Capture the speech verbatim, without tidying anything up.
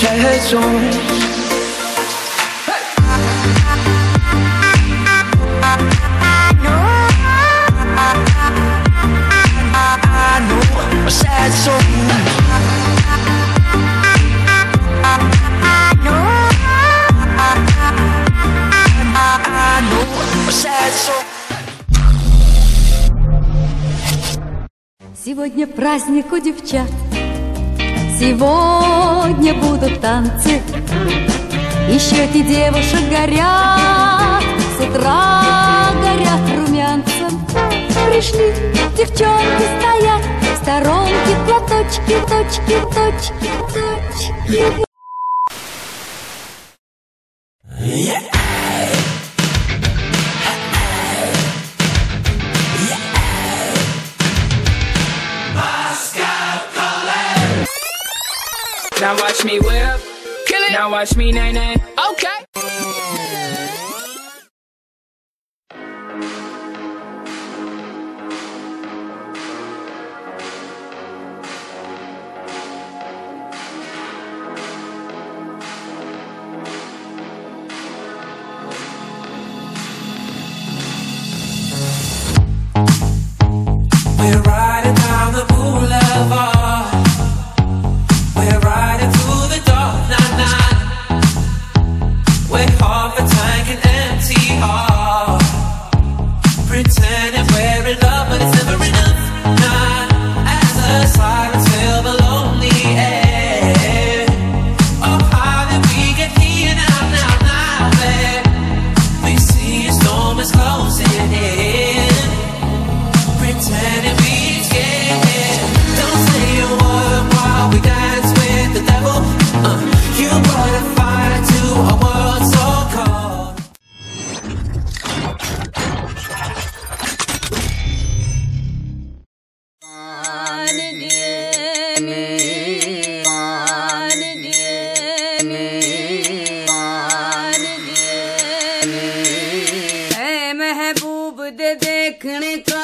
최종 sad song. I know, I know, sad song. Сегодня праздник у девчат, сегодня будут танцы, и щеки девушек горят, с утра горят румянцем. Пришли девчонки стоять, в сторонке платочки, точки, точки, точки. Now watch me whip, kill it. Now watch me nay nay. Okay. We're riding down the boulevard. We're riding through the dark night, night. We're half a tank and empty heart, pretending we're in love, but it's never enough. Nah, as the silence fill the lonely air. Oh, how did we get here now, now, now, babe? We see a storm is closing in, pretending we scared. Don't say a word while we dance with the devil. uh, You brought a fire to a world so cold. महबूब दे देखने का